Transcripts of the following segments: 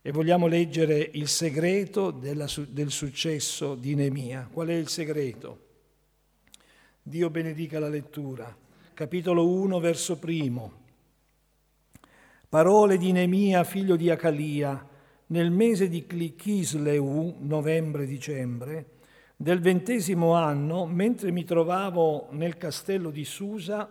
e vogliamo leggere il segreto del successo di Neemia. Qual è il segreto? Dio benedica la lettura. Capitolo 1, verso 1. Parole di Neemia, figlio di Acalia, nel mese di Chisleu, novembre-dicembre, del 20° anno, mentre mi trovavo nel castello di Susa,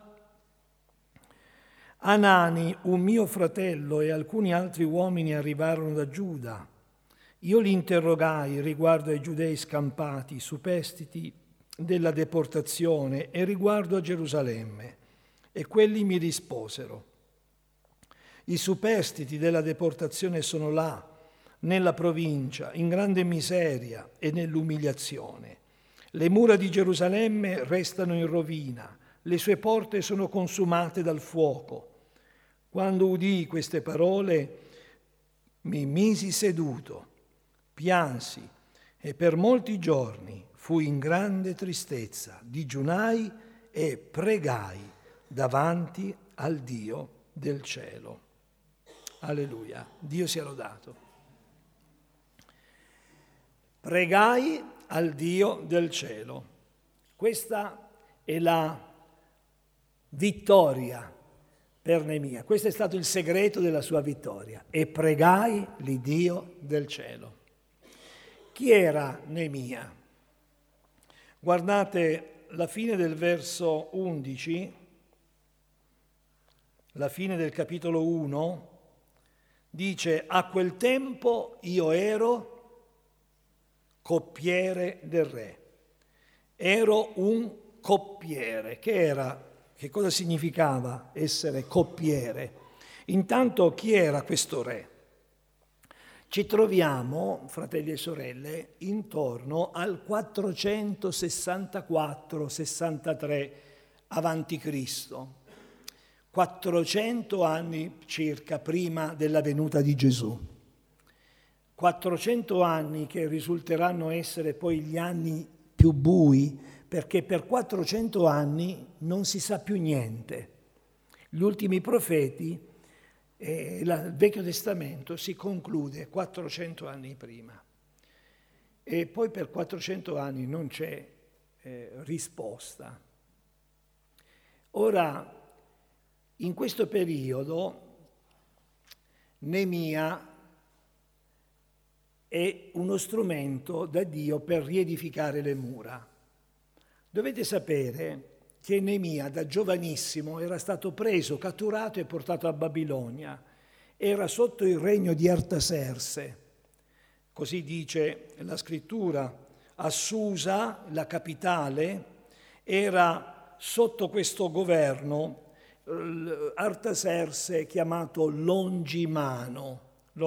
Anani, un mio fratello, e alcuni altri uomini arrivarono da Giuda. Io li interrogai riguardo ai giudei scampati, superstiti della deportazione e riguardo a Gerusalemme, e quelli mi risposero: i superstiti della deportazione sono là, nella provincia, in grande miseria e nell'umiliazione. Le mura di Gerusalemme restano in rovina, le sue porte sono consumate dal fuoco. Quando udii queste parole, mi misi seduto, piansi e per molti giorni fui in grande tristezza, digiunai e pregai davanti al Dio del cielo. Alleluia, Dio sia lodato. Pregai al Dio del cielo. Questa è la vittoria per Neemia. Questo è stato il segreto della sua vittoria. E pregai l'Iddio del cielo. Chi era Neemia? Guardate la fine del verso 11, la fine del capitolo 1, dice: a quel tempo io ero coppiere del re. Ero un coppiere. Che cosa significava essere coppiere? Intanto, chi era questo re? Ci troviamo, fratelli e sorelle, intorno al 464-63 avanti Cristo, 400 anni circa prima della venuta di Gesù. 400 anni che risulteranno essere poi gli anni più bui, perché per 400 anni non si sa più niente. Gli ultimi profeti, il Vecchio Testamento si conclude 400 anni prima. E poi per 400 anni non c'è risposta. Ora, in questo periodo, Neemia è uno strumento da Dio per riedificare le mura. Dovete sapere che Neemia da giovanissimo era stato preso, catturato e portato a Babilonia. Era sotto il regno di Artaserse, così dice la scrittura. A Susa, la capitale, era sotto questo governo Artaserse, chiamato Longimano.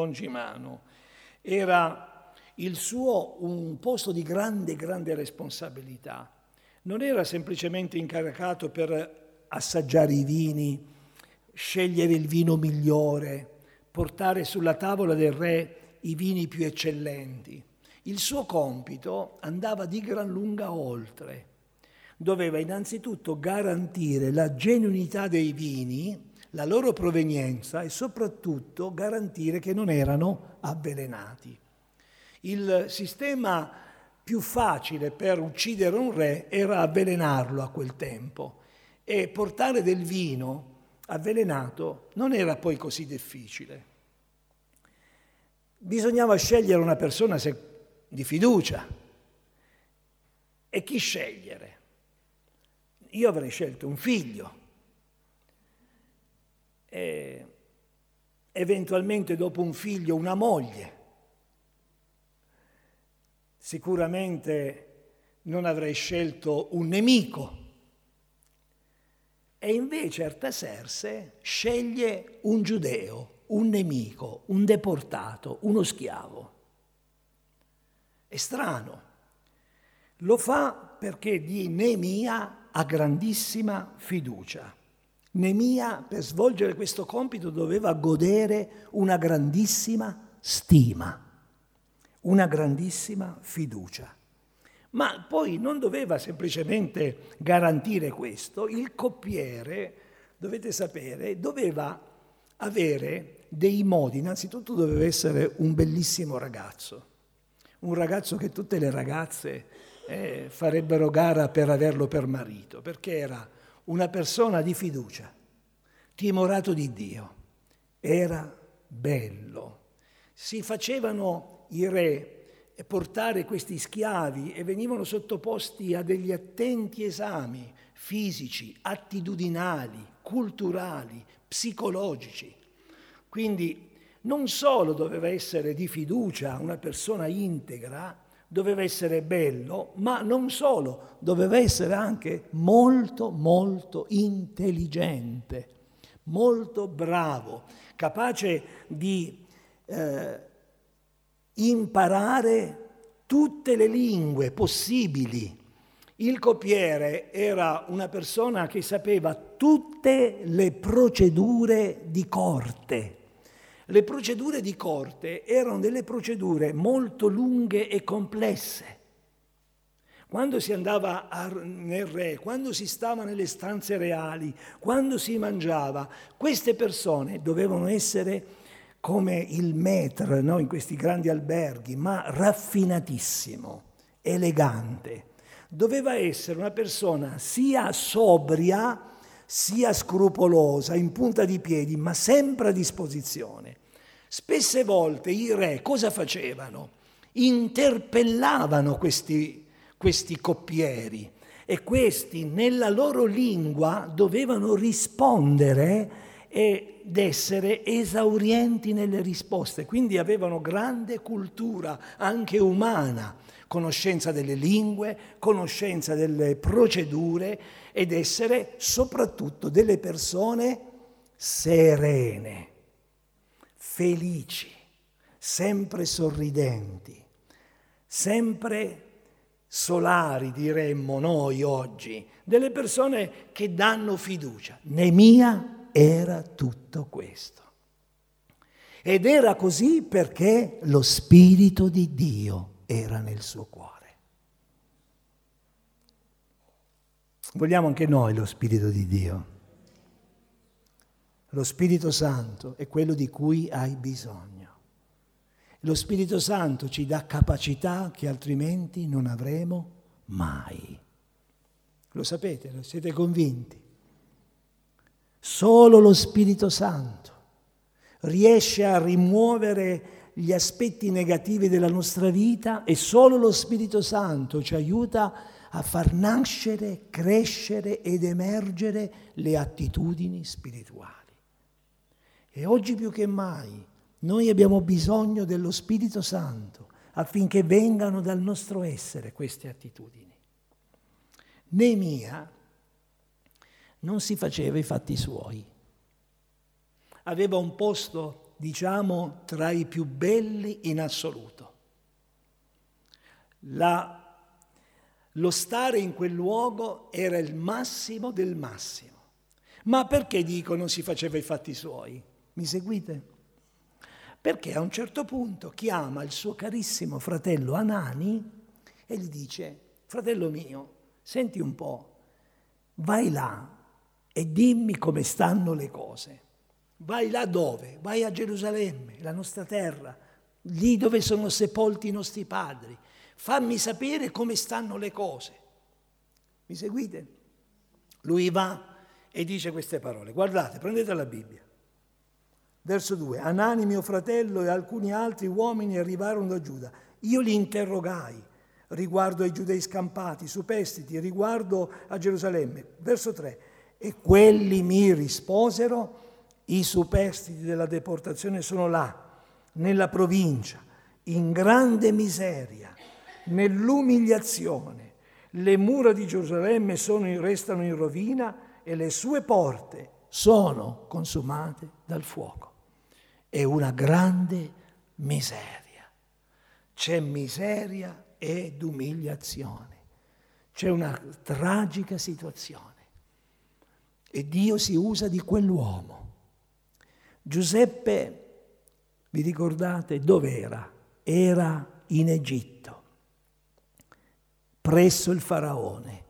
Era il suo un posto di grande responsabilità. Non era semplicemente incaricato per assaggiare i vini, scegliere il vino migliore, portare sulla tavola del re i vini più eccellenti. Il suo compito andava di gran lunga oltre. Doveva innanzitutto garantire la genuinità dei vini, la loro provenienza e soprattutto garantire che non erano avvelenati. Il sistema più facile per uccidere un re era avvelenarlo a quel tempo, e portare del vino avvelenato non era poi così difficile. Bisognava scegliere una persona di fiducia. E chi scegliere? Io avrei scelto un figlio. E eventualmente dopo un figlio una moglie. Sicuramente non avrei scelto un nemico. E invece Artaserse sceglie un giudeo, un nemico, un deportato, uno schiavo. È strano. Lo fa perché di Neemia ha grandissima fiducia. Neemia, per svolgere questo compito, doveva godere una grandissima stima, una grandissima fiducia. Ma poi non doveva semplicemente garantire questo. Il coppiere, dovete sapere, doveva avere dei modi. Innanzitutto doveva essere un bellissimo ragazzo, un ragazzo che tutte le ragazze farebbero gara per averlo per marito, perché era una persona di fiducia, timorato di Dio, era bello. Si facevano i re portare questi schiavi e venivano sottoposti a degli attenti esami fisici, attitudinali, culturali, psicologici. Quindi non solo doveva essere di fiducia, una persona integra, doveva essere bello, ma non solo, doveva essere anche molto, molto intelligente, molto bravo, capace di imparare tutte le lingue possibili. Il coppiere era una persona che sapeva tutte le procedure di corte. Le procedure di corte erano delle procedure molto lunghe e complesse. Quando si andava nel re, quando si stava nelle stanze reali, quando si mangiava, queste persone dovevano essere come il maître, no? In questi grandi alberghi, ma raffinatissimo, elegante. Doveva essere una persona sia sobria, sia scrupolosa, in punta di piedi, ma sempre a disposizione. Spesse volte i re cosa facevano? Interpellavano questi coppieri e questi nella loro lingua dovevano rispondere ed essere esaurienti nelle risposte, quindi avevano grande cultura anche umana, conoscenza delle lingue, conoscenza delle procedure ed essere soprattutto delle persone serene, felici, sempre sorridenti, sempre solari, diremmo noi oggi, delle persone che danno fiducia. Neemia era tutto questo. Ed era così perché lo Spirito di Dio era nel suo cuore. Vogliamo anche noi lo Spirito di Dio. Lo Spirito Santo è quello di cui hai bisogno. Lo Spirito Santo ci dà capacità che altrimenti non avremo mai. Lo sapete, lo siete convinti? Solo lo Spirito Santo riesce a rimuovere gli aspetti negativi della nostra vita e solo lo Spirito Santo ci aiuta a far nascere, crescere ed emergere le attitudini spirituali. E oggi più che mai noi abbiamo bisogno dello Spirito Santo affinché vengano dal nostro essere queste attitudini. Neemia non si faceva i fatti suoi. Aveva un posto, diciamo, tra i più belli in assoluto. Lo stare in quel luogo era il massimo del massimo. Ma perché dico non si faceva i fatti suoi? Mi seguite? Perché a un certo punto chiama il suo carissimo fratello Anani e gli dice: fratello mio, senti un po', vai là e dimmi come stanno le cose. Vai là dove? Vai a Gerusalemme, la nostra terra, lì dove sono sepolti i nostri padri. Fammi sapere come stanno le cose. Mi seguite? Lui va e dice queste parole. Guardate, prendete la Bibbia. Verso 2. Anani, mio fratello, e alcuni altri uomini arrivarono da Giuda. Io li interrogai riguardo ai giudei scampati, superstiti, riguardo a Gerusalemme. Verso 3. E quelli mi risposero: i superstiti della deportazione sono là, nella provincia, in grande miseria, nell'umiliazione. Le mura di Gerusalemme restano in rovina e le sue porte sono consumate dal fuoco. È una grande miseria. C'è miseria ed umiliazione. C'è una tragica situazione. E Dio si usa di quell'uomo. Giuseppe, vi ricordate dov'era? Era in Egitto, presso il faraone.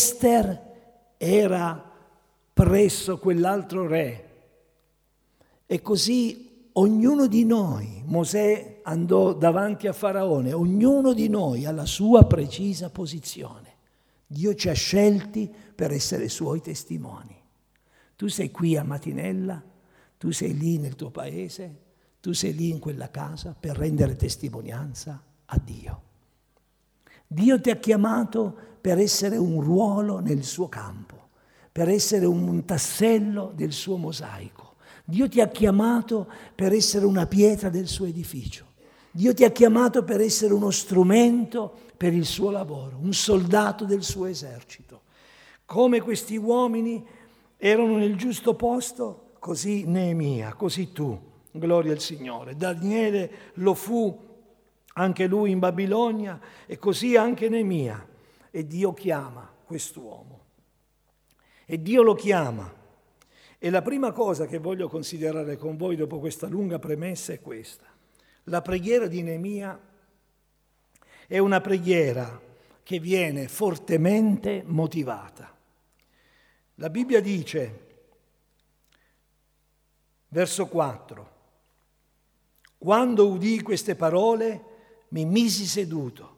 Ester era presso quell'altro re. E così ognuno di noi, Mosè andò davanti a Faraone, ognuno di noi ha la sua precisa posizione. Dio ci ha scelti per essere suoi testimoni. Tu sei qui a Matinella, tu sei lì nel tuo paese, tu sei lì in quella casa per rendere testimonianza a Dio. Dio ti ha chiamato per essere un ruolo nel suo campo, per essere un tassello del suo mosaico. Dio ti ha chiamato per essere una pietra del suo edificio. Dio ti ha chiamato per essere uno strumento per il suo lavoro, un soldato del suo esercito. Come questi uomini erano nel giusto posto, così Neemia, così tu, gloria al Signore. Daniele lo fu anche lui in Babilonia e così anche Neemia. E Dio chiama quest'uomo. E Dio lo chiama. E la prima cosa che voglio considerare con voi dopo questa lunga premessa è questa. La preghiera di Neemia è una preghiera che viene fortemente motivata. La Bibbia dice, verso 4, quando udii queste parole mi misi seduto.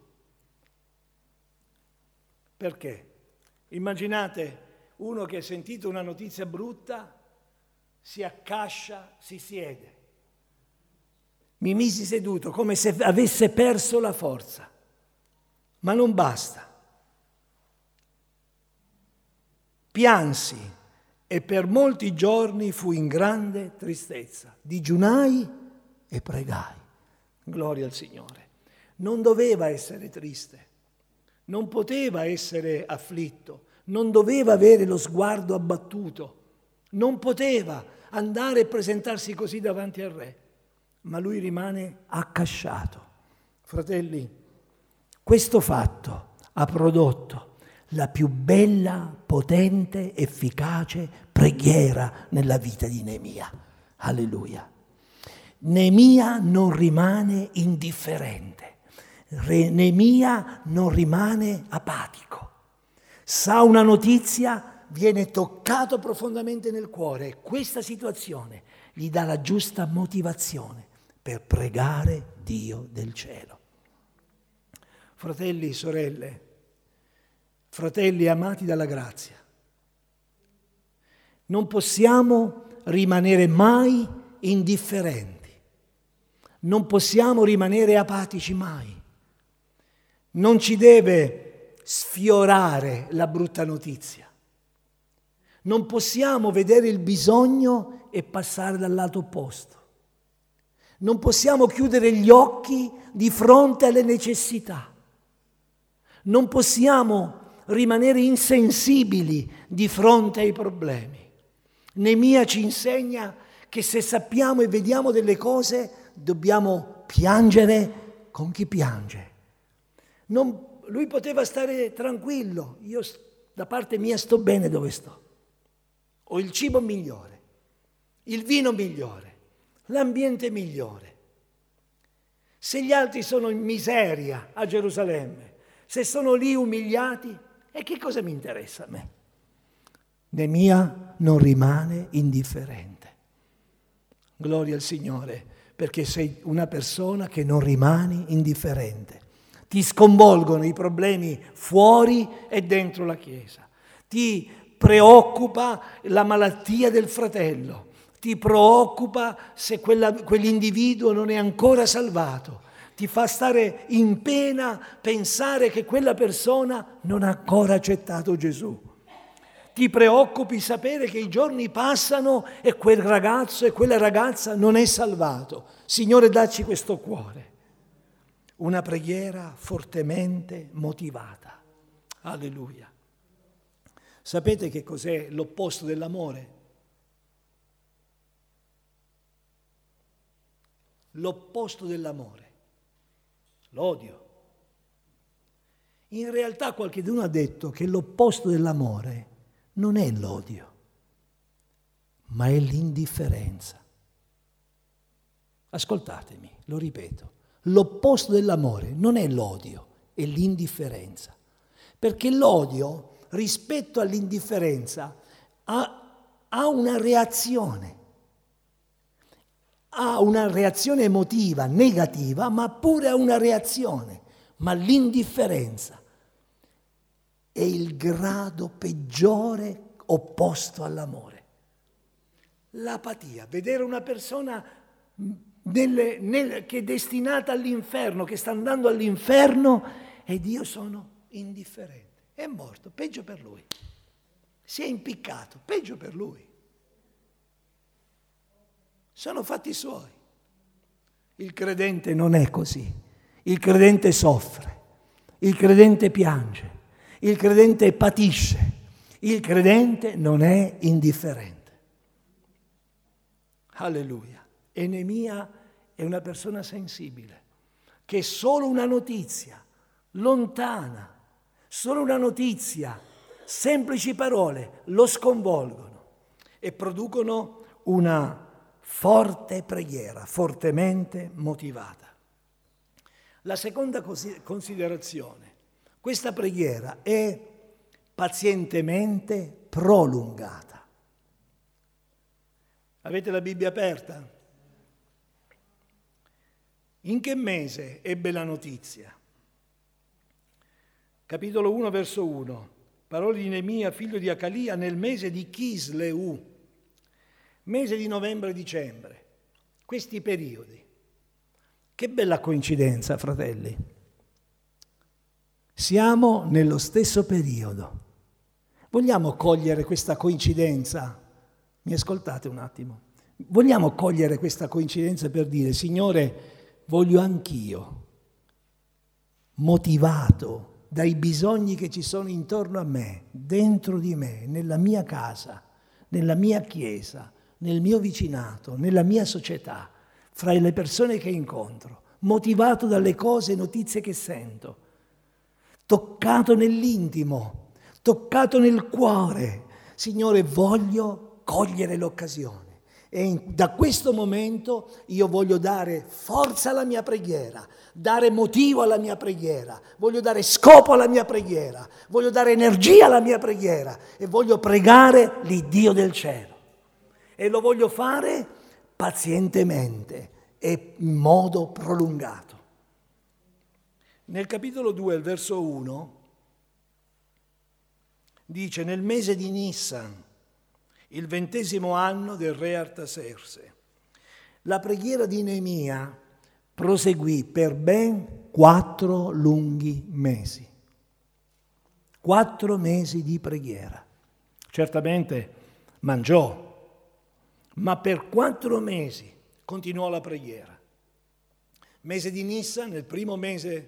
Perché? Immaginate uno che ha sentito una notizia brutta, si accascia, si siede. Mi misi seduto come se avesse perso la forza. Ma non basta. Piansi e per molti giorni fui in grande tristezza. Digiunai e pregai. Gloria al Signore. Non doveva essere triste, non poteva essere afflitto, non doveva avere lo sguardo abbattuto, non poteva andare e presentarsi così davanti al re, ma lui rimane accasciato. Fratelli, questo fatto ha prodotto la più bella, potente, efficace preghiera nella vita di Neemia. Alleluia. Neemia non rimane indifferente. Neemia non rimane apatico. Sa una notizia, viene toccato profondamente nel cuore e questa situazione gli dà la giusta motivazione per pregare Dio del cielo. Fratelli, sorelle, fratelli amati dalla grazia, non possiamo rimanere mai indifferenti, non possiamo rimanere apatici mai. Non ci deve sfiorare la brutta notizia. Non possiamo vedere il bisogno e passare dal lato opposto. Non possiamo chiudere gli occhi di fronte alle necessità. Non possiamo rimanere insensibili di fronte ai problemi. Neemia ci insegna che se sappiamo e vediamo delle cose dobbiamo piangere con chi piange. Lui poteva stare tranquillo, io da parte mia sto bene dove sto. Ho il cibo migliore, il vino migliore, l'ambiente migliore. Se gli altri sono in miseria a Gerusalemme, se sono lì umiliati, e che cosa mi interessa a me? Neemia non rimane indifferente. Gloria al Signore, perché sei una persona che non rimane indifferente. Ti sconvolgono i problemi fuori e dentro la Chiesa. Ti preoccupa la malattia del fratello. Ti preoccupa se quell'individuo non è ancora salvato. Ti fa stare in pena pensare che quella persona non ha ancora accettato Gesù. Ti preoccupi sapere che i giorni passano e quel ragazzo e quella ragazza non è salvato. Signore, dacci questo cuore. Una preghiera fortemente motivata. Alleluia. Sapete che cos'è l'opposto dell'amore? L'opposto dell'amore. L'odio. In realtà qualcuno ha detto che l'opposto dell'amore non è l'odio, ma è l'indifferenza. Ascoltatemi, lo ripeto. L'opposto dell'amore non è l'odio, è l'indifferenza. Perché l'odio, rispetto all'indifferenza, ha una reazione. ha una reazione emotiva negativa, ma pure ha una reazione. Ma l'indifferenza è il grado peggiore opposto all'amore. L'apatia, vedere una persona che è destinata all'inferno, che sta andando all'inferno, ed io sono indifferente. È morto, peggio per lui. Si è impiccato, peggio per lui. Sono fatti suoi. Il credente non è così. Il credente soffre, il credente piange, il credente patisce, il credente non è indifferente. Alleluia. E Neemia è una persona sensibile, che solo una notizia lontana, solo una notizia, semplici parole lo sconvolgono e producono una forte preghiera, fortemente motivata. La seconda considerazione, questa preghiera è pazientemente prolungata. Avete la Bibbia aperta? In che mese ebbe la notizia? Capitolo 1, verso 1. Parole di Neemia, figlio di Acalia, nel mese di Chisleu, mese di novembre e dicembre. Questi periodi. Che bella coincidenza, fratelli. Siamo nello stesso periodo. Vogliamo cogliere questa coincidenza? Mi ascoltate un attimo? Vogliamo cogliere questa coincidenza per dire, Signore, voglio anch'io, motivato dai bisogni che ci sono intorno a me, dentro di me, nella mia casa, nella mia chiesa, nel mio vicinato, nella mia società, fra le persone che incontro, motivato dalle cose e notizie che sento, toccato nell'intimo, toccato nel cuore. Signore, voglio cogliere l'occasione e da questo momento io voglio dare forza alla mia preghiera, dare motivo alla mia preghiera, voglio dare scopo alla mia preghiera, voglio dare energia alla mia preghiera e voglio pregare l'Iddio del cielo. E lo voglio fare pazientemente e in modo prolungato. Nel capitolo 2, al verso 1, dice: nel mese di Nissan, il 20° anno del re Artaserse, la preghiera di Neemia proseguì per ben 4 lunghi mesi. 4 mesi di preghiera. Certamente mangiò, ma per 4 mesi continuò la preghiera. Mese di Nissan, nel primo mese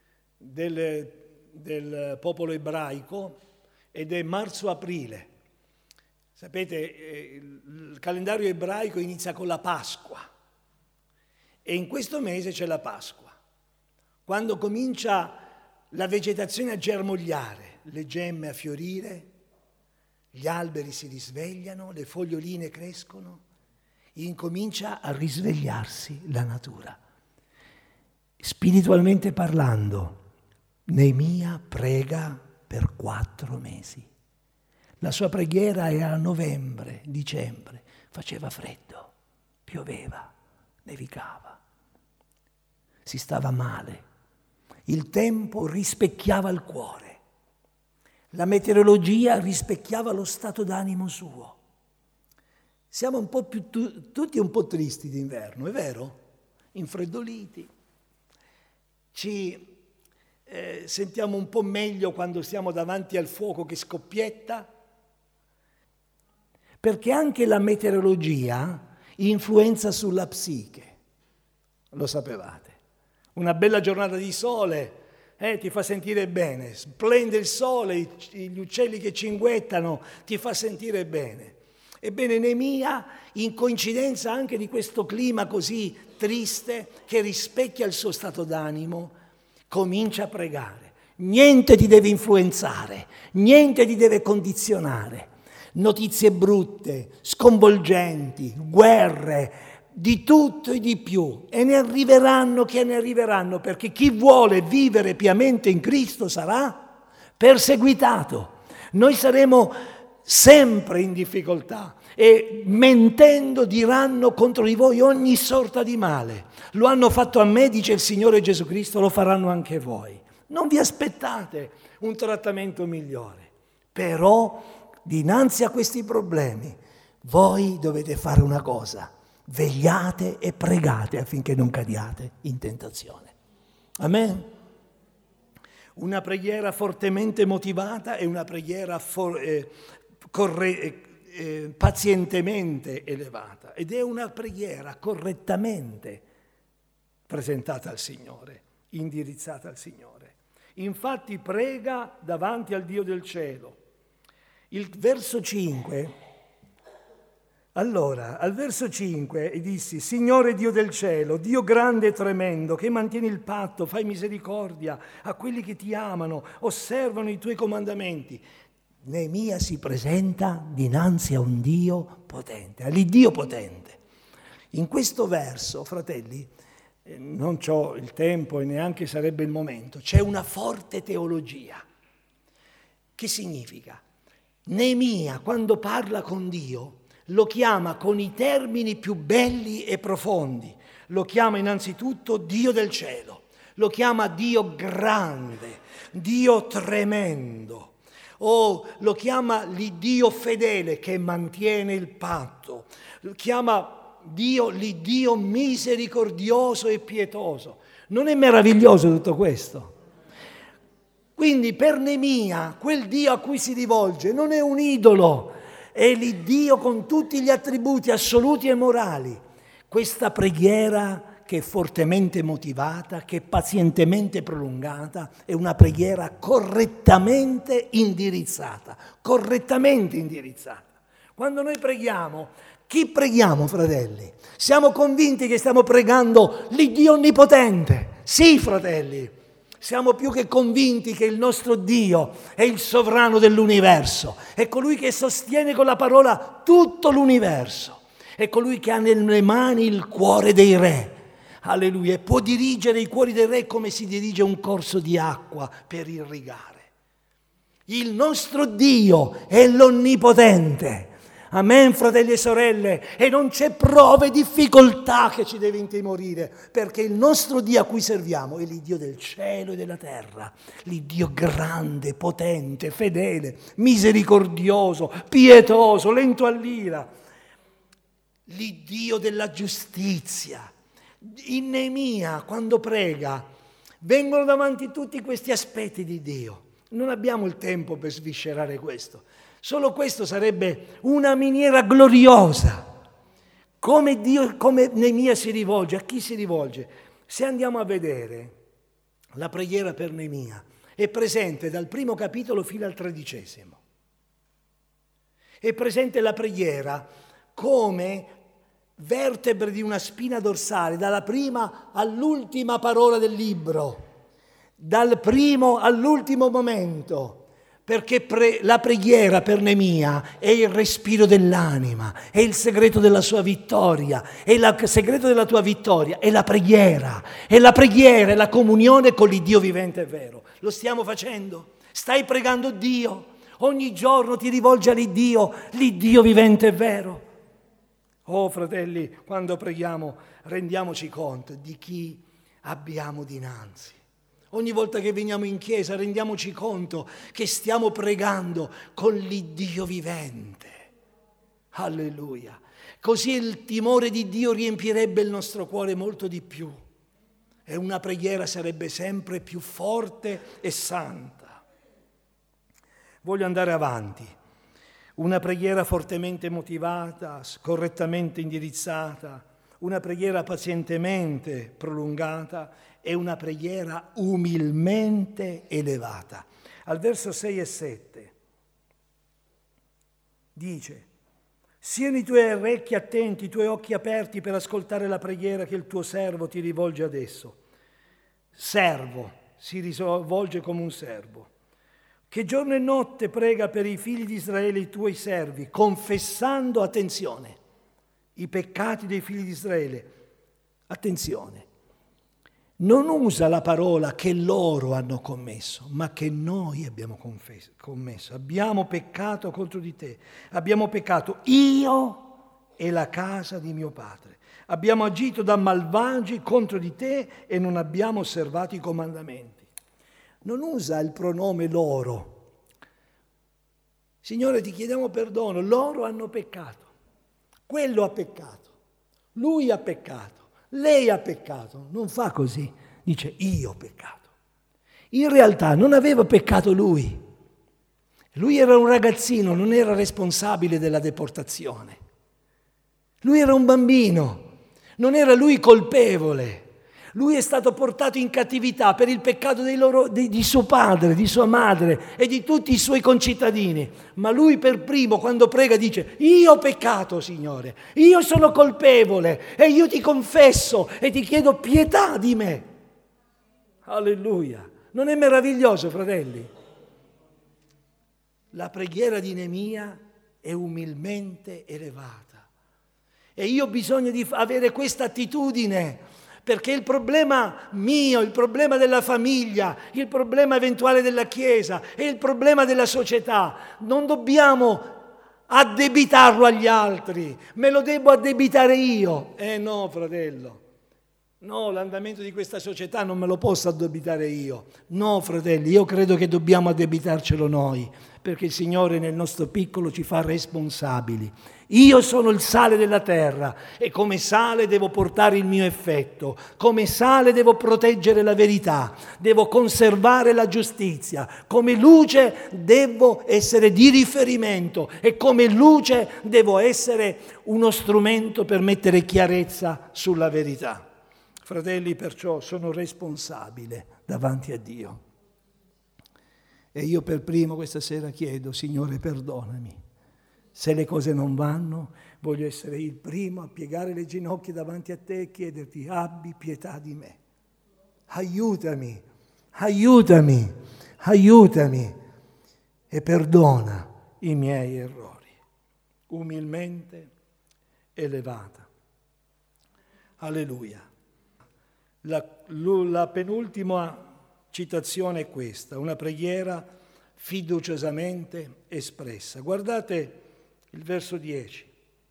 del popolo ebraico, ed è marzo-aprile. Sapete, il calendario ebraico inizia con la Pasqua e in questo mese c'è la Pasqua, quando comincia la vegetazione a germogliare, le gemme a fiorire, gli alberi si risvegliano, le foglioline crescono, incomincia a risvegliarsi la natura. Spiritualmente parlando, Neemia prega per 4 mesi. La sua preghiera era a novembre, dicembre, faceva freddo, pioveva, nevicava, si stava male, il tempo rispecchiava il cuore, la meteorologia rispecchiava lo stato d'animo suo. Siamo un po' tutti un po' tristi d'inverno, è vero? Infreddoliti. Ci sentiamo un po' meglio quando stiamo davanti al fuoco che scoppietta, perché anche la meteorologia influenza sulla psiche, lo sapevate. Una bella giornata di sole ti fa sentire bene, splende il sole, gli uccelli che cinguettano ti fa sentire bene. Ebbene, Neemia, in coincidenza anche di questo clima così triste che rispecchia il suo stato d'animo, comincia a pregare. Niente ti deve influenzare, niente ti deve condizionare. Notizie brutte, sconvolgenti, guerre, di tutto e di più. E ne arriveranno che ne arriveranno, perché chi vuole vivere piamente in Cristo sarà perseguitato. Noi saremo sempre in difficoltà e mentendo diranno contro di voi ogni sorta di male. Lo hanno fatto a me, dice il Signore Gesù Cristo, lo faranno anche a voi. Non vi aspettate un trattamento migliore, però dinanzi a questi problemi voi dovete fare una cosa: vegliate e pregate affinché non cadiate in tentazione. Amen. Una preghiera fortemente motivata è una preghiera pazientemente elevata, ed è una preghiera correttamente presentata al Signore, indirizzata al Signore. Infatti prega davanti al Dio del cielo. Il verso 5, allora, al verso 5 dissi: Signore Dio del cielo, Dio grande e tremendo, che mantieni il patto, fai misericordia a quelli che ti amano, osservano i tuoi comandamenti. Neemia si presenta dinanzi a un Dio potente, all'Iddio potente. In questo verso, fratelli, non c'ho il tempo e neanche sarebbe il momento, c'è una forte teologia. Che significa? Neemia, quando parla con Dio, lo chiama con i termini più belli e profondi. Lo chiama innanzitutto Dio del cielo, lo chiama Dio grande, Dio tremendo, o lo chiama l'Iddio fedele che mantiene il patto, lo chiama l'Iddio misericordioso e pietoso. Non è meraviglioso tutto questo? Quindi per Neemia quel Dio a cui si rivolge non è un idolo, è l'Iddio con tutti gli attributi assoluti e morali. Questa preghiera, che è fortemente motivata, che è pazientemente prolungata, è una preghiera correttamente indirizzata. Correttamente indirizzata. Quando noi preghiamo, chi preghiamo, fratelli? Siamo convinti che stiamo pregando l'Iddio onnipotente? Sì, fratelli. Siamo più che convinti che il nostro Dio è il sovrano dell'universo, è colui che sostiene con la parola tutto l'universo, è colui che ha nelle mani il cuore dei re, alleluia, e può dirigere i cuori dei re come si dirige un corso di acqua per irrigare. Il nostro Dio è l'onnipotente. Amen, fratelli e sorelle, e non c'è prova e difficoltà che ci deve intimorire, perché il nostro Dio a cui serviamo è l'Iddio del cielo e della terra, l'Iddio grande, potente, fedele, misericordioso, pietoso, lento all'ira, l'Iddio della giustizia. In Neemia, quando prega, vengono davanti tutti questi aspetti di Dio. Non abbiamo il tempo per sviscerare questo. Solo questo sarebbe una miniera gloriosa. Come Neemia si rivolge, a chi si rivolge? Se andiamo a vedere la preghiera per Neemia, è presente dal primo capitolo fino al 13. È presente la preghiera come vertebre di una spina dorsale, dalla prima all'ultima parola del libro, dal primo all'ultimo momento. Perché la preghiera per Neemia è il respiro dell'anima, è il segreto della sua vittoria, è il segreto della tua vittoria, è la preghiera, è la comunione con l'Iddio vivente e vero. Lo stiamo facendo? Stai pregando Dio? Ogni giorno ti rivolgi all'Iddio, l'Iddio vivente e vero? Oh fratelli, quando preghiamo rendiamoci conto di chi abbiamo dinanzi. Ogni volta che veniamo in chiesa rendiamoci conto che stiamo pregando con l'Iddio vivente. Alleluia. Così il timore di Dio riempirebbe il nostro cuore molto di più e una preghiera sarebbe sempre più forte e santa. Voglio andare avanti. Una preghiera fortemente motivata, correttamente indirizzata, una preghiera pazientemente prolungata e una preghiera umilmente elevata. Al verso 6 e 7 dice: siano i tuoi orecchi attenti, i tuoi occhi aperti per ascoltare la preghiera che il tuo servo ti rivolge adesso. Servo, si rivolge come un servo, che giorno e notte prega per i figli di Israele, i tuoi servi, confessando, attenzione, i peccati dei figli di Israele. Attenzione. non usa la parola che loro hanno commesso, ma che noi abbiamo commesso. Abbiamo peccato contro di te, abbiamo peccato io e la casa di mio padre. Abbiamo agito da malvagi contro di te e non abbiamo osservato i comandamenti. Non usa il pronome loro. Signore, ti chiediamo perdono, loro hanno peccato, quello ha peccato, lui ha peccato, lei ha peccato. Non fa così, dice io ho peccato. In realtà non aveva peccato lui. Lui era un ragazzino, non era responsabile della deportazione. Lui era un bambino. Non era lui colpevole. Lui è stato portato in cattività per il peccato di suo padre, di sua madre e di tutti i suoi concittadini. Ma lui per primo, quando prega, dice: io ho peccato, Signore, io sono colpevole e io ti confesso e ti chiedo pietà di me. Alleluia. Non è meraviglioso, fratelli? La preghiera di Neemia è umilmente elevata. E io ho bisogno di avere questa attitudine, perché il problema mio, il problema della famiglia, il problema eventuale della Chiesa e il problema della società, non dobbiamo addebitarlo agli altri, me lo devo addebitare io. No, fratello, no, l'andamento di questa società non me lo posso addebitare io. No, fratelli, io credo che dobbiamo addebitarcelo noi, perché il Signore nel nostro piccolo ci fa responsabili. Io sono il sale della terra e come sale devo portare il mio effetto, come sale devo proteggere la verità, devo conservare la giustizia, come luce devo essere di riferimento e come luce devo essere uno strumento per mettere chiarezza sulla verità. Fratelli, perciò sono responsabile davanti a Dio. E io per primo questa sera chiedo: Signore, perdonami. Se le cose non vanno, voglio essere il primo a piegare le ginocchia davanti a te e chiederti: abbi pietà di me. Aiutami, aiutami, aiutami e perdona i miei errori. Umilmente elevata. Alleluia. La penultima citazione è questa, una preghiera fiduciosamente espressa. Guardate il verso 10.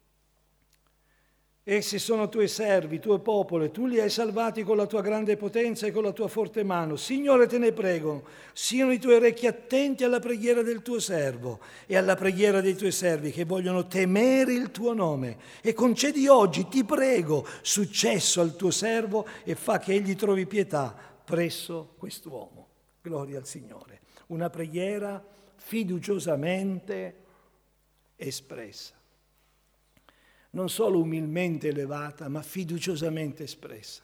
Essi sono tuoi servi, tuo popolo, tu li hai salvati con la tua grande potenza e con la tua forte mano. Signore, te ne prego, siano i tuoi orecchi attenti alla preghiera del tuo servo e alla preghiera dei tuoi servi che vogliono temere il tuo nome. E concedi oggi, ti prego, successo al tuo servo e fa che egli trovi pietà presso quest'uomo. Gloria al Signore. Una preghiera fiduciosamente espressa. Non solo umilmente elevata, ma fiduciosamente espressa.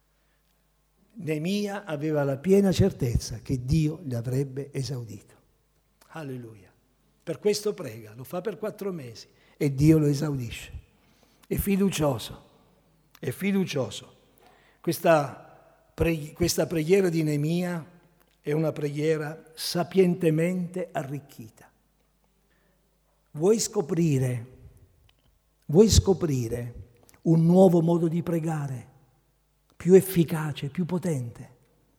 Neemia aveva la piena certezza che Dio gli avrebbe esaudito. Alleluia. Per questo prega, lo fa per 4 mesi e Dio lo esaudisce. È fiducioso, è fiducioso. Questa preghiera di Neemia è una preghiera sapientemente arricchita. Vuoi scoprire un nuovo modo di pregare, più efficace, più potente?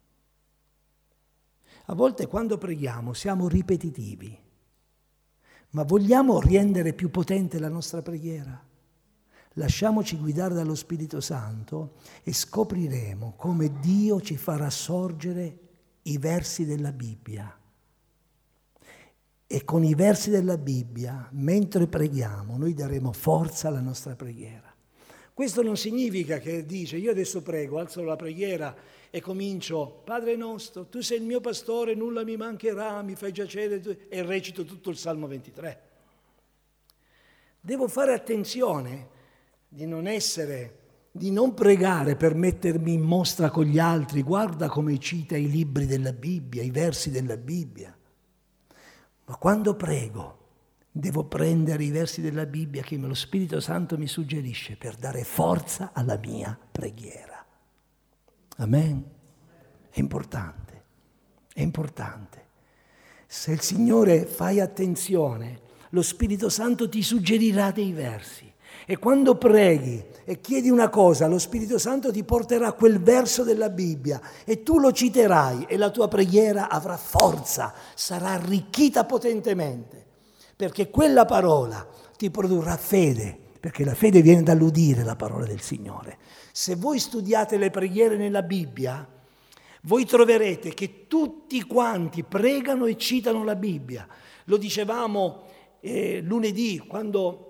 A volte quando preghiamo siamo ripetitivi, ma vogliamo rendere più potente la nostra preghiera? Lasciamoci guidare dallo Spirito Santo e scopriremo come Dio ci farà sorgere i versi della Bibbia. E con i versi della Bibbia, mentre preghiamo, noi daremo forza alla nostra preghiera. Questo non significa che dice: io adesso prego, alzo la preghiera e comincio: Padre nostro, tu sei il mio pastore, nulla mi mancherà, mi fai giacere, e recito tutto il Salmo 23. Devo fare attenzione di non pregare per mettermi in mostra con gli altri. Guarda come cita i libri della Bibbia, i versi della Bibbia. Ma quando prego, devo prendere i versi della Bibbia che lo Spirito Santo mi suggerisce per dare forza alla mia preghiera. Amen? È importante, è importante. Se il Signore fai attenzione, lo Spirito Santo ti suggerirà dei versi E quando preghi e chiedi una cosa, lo Spirito Santo ti porterà quel verso della Bibbia e tu lo citerai e la tua preghiera avrà forza, sarà arricchita potentemente, perché quella parola ti produrrà fede, perché la fede viene dall'udire la parola del Signore. Se voi studiate le preghiere nella Bibbia, voi troverete che tutti quanti pregano e citano la Bibbia. Lo dicevamo lunedì, quando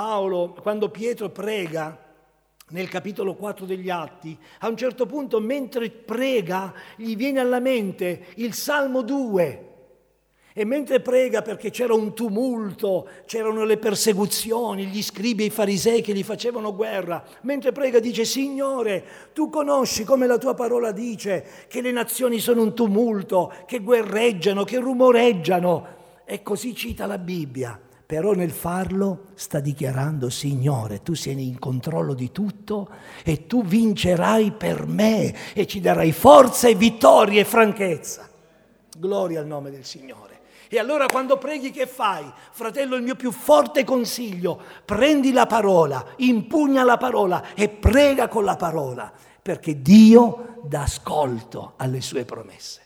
Pietro prega nel capitolo 4 degli Atti, a un certo punto mentre prega gli viene alla mente il Salmo 2 e mentre prega, perché c'era un tumulto, c'erano le persecuzioni, gli scribi e i farisei che gli facevano guerra, mentre prega dice: Signore, tu conosci come la tua parola dice che le nazioni sono un tumulto, che guerreggiano, che rumoreggiano, e così cita la Bibbia. Però nel farlo sta dichiarando: Signore, tu sei in controllo di tutto e tu vincerai per me e ci darai forza e vittoria e franchezza. Gloria al nome del Signore. E allora quando preghi che fai? Fratello, il mio più forte consiglio: prendi la parola, impugna la parola e prega con la parola, perché Dio dà ascolto alle sue promesse.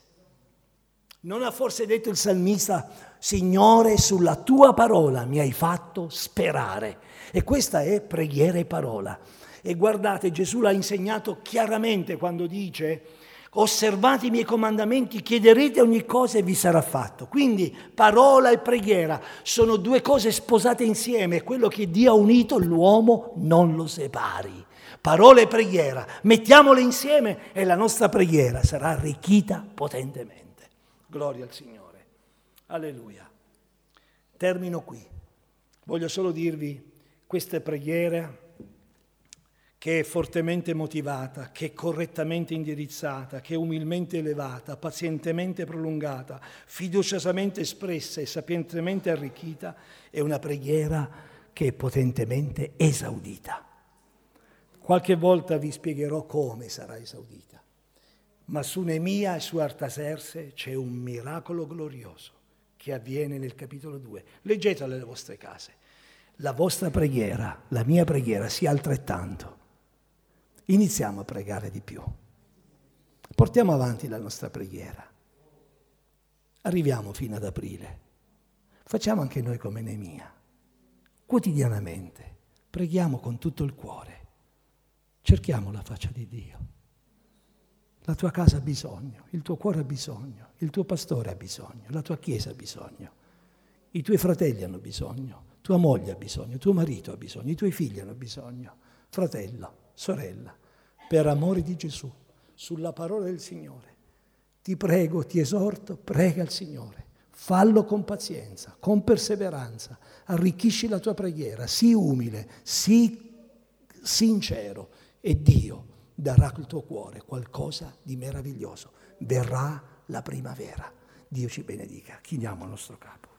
Non ha forse detto il salmista: Signore, sulla tua parola mi hai fatto sperare? E questa è preghiera e parola. E guardate, Gesù l'ha insegnato chiaramente quando dice: osservate i miei comandamenti, chiederete ogni cosa e vi sarà fatto. Quindi parola e preghiera sono due cose sposate insieme. Quello che Dio ha unito, l'uomo non lo separi. Parola e preghiera, mettiamole insieme e la nostra preghiera sarà arricchita potentemente. Gloria al Signore. Alleluia. Termino qui. Voglio solo dirvi: questa preghiera, che è fortemente motivata, che è correttamente indirizzata, che è umilmente elevata, pazientemente prolungata, fiduciosamente espressa e sapientemente arricchita, è una preghiera che è potentemente esaudita. Qualche volta vi spiegherò come sarà esaudita. Ma su Neemia e su Artaserse c'è un miracolo glorioso che avviene nel capitolo 2. Leggetelo alle vostre case. La vostra preghiera, la mia preghiera, sia altrettanto. Iniziamo a pregare di più. Portiamo avanti la nostra preghiera. Arriviamo fino ad aprile. Facciamo anche noi come Neemia. Quotidianamente preghiamo con tutto il cuore. Cerchiamo la faccia di Dio. La tua casa ha bisogno, il tuo cuore ha bisogno, il tuo pastore ha bisogno, la tua chiesa ha bisogno, i tuoi fratelli hanno bisogno, tua moglie ha bisogno, tuo marito ha bisogno, i tuoi figli hanno bisogno. Fratello, sorella, per amore di Gesù, sulla parola del Signore, ti prego, ti esorto, prega il Signore, fallo con pazienza, con perseveranza, arricchisci la tua preghiera, sii umile, sii sincero e Dio darà al tuo cuore qualcosa di meraviglioso. Verrà la primavera. Dio ci benedica. Chiniamo il nostro capo.